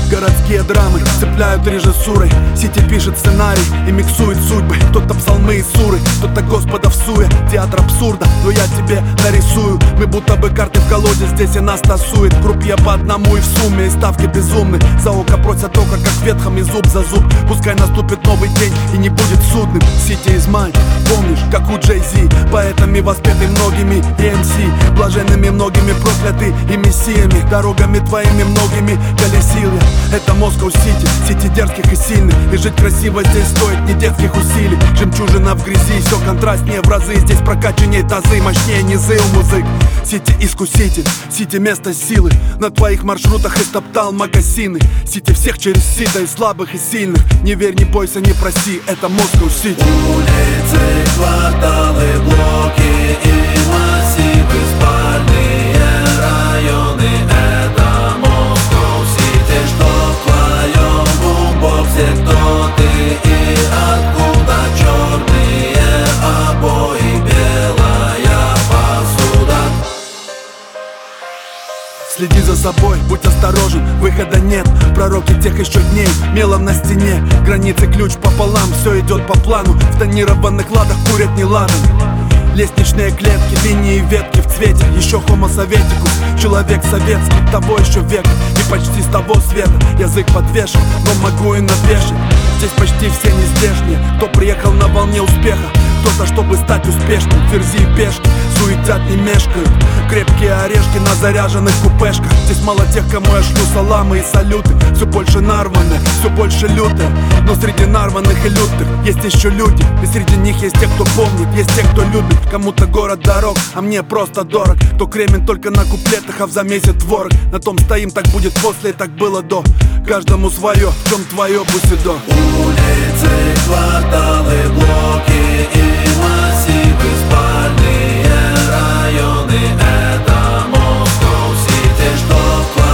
Городские драмы цепляют режиссурой. Сити пишет сценарий и миксует судьбы. Кто-то псалмы и суры, кто-то Господа в суе. Театр абсурда, но я тебе нарисую. Мы будто бы карты в колоде, здесь и нас тасует. Крупья по одному и в сумме, и ставки безумны. За око просят око, как ветхом, и зуб за зуб. Пускай наступит новый день и не будет судным. City is mine, помнишь, как у Джей-Зи. Поэтами воспеты многими и МС. Блаженными многими прокляты и мессиями. Дорогами твоими многими колесил я. Это Москва Сити, Сити дерзких и сильных. И жить красиво здесь стоит не детских усилий. Жемчужина в грязи, все контрастнее в разы. Здесь прокачаннее тазы, мощнее низы у музык. Сити искуситель, Сити место силы. На твоих маршрутах истоптал магазины. Сити всех через сито, и слабых, и сильных. Не верь, не бойся, не проси, это Москва Сити. Улицы, кварталы, блоки и массивы, спальные районы. Это Москва Сити, что в твоем бумбоксе, кто ты и откуда. Черные обои, белая посуда. Следи за собой, будь осторожен, выхода нет. Пророки тех еще дней, мелом на стене. Границы ключ пополам, все идет по плану. В тонированных ладах курят не ладан. Лестничные клетки, линии, ветки в цвете. Еще homo советикус, человек советский. Того еще века и почти с того света. Язык подвешен, но могу и навешать. Здесь почти все не здешние. Кто приехал на волне успеха, кто-то, чтобы стать успешным. Ферзи и пешки суетят, не мешкают. Крепкие орешки на заряженных купешках. Здесь мало тех, кому я шлю саламы и салюты. Все больше нарванных, все больше лютых. Но среди нарванных и лютых есть еще люди. И среди них есть те, кто помнит, есть те, кто любит. Кому-то город дорог, а мне просто дорог. Кто кремен только на куплетах, а в замесе творог. На том стоим, так будет после, и так было до. Каждому свое, в чем твое бусидо. Улицы, кварталы, блоки и массивы, спальные районы. Это Москва Сити, что в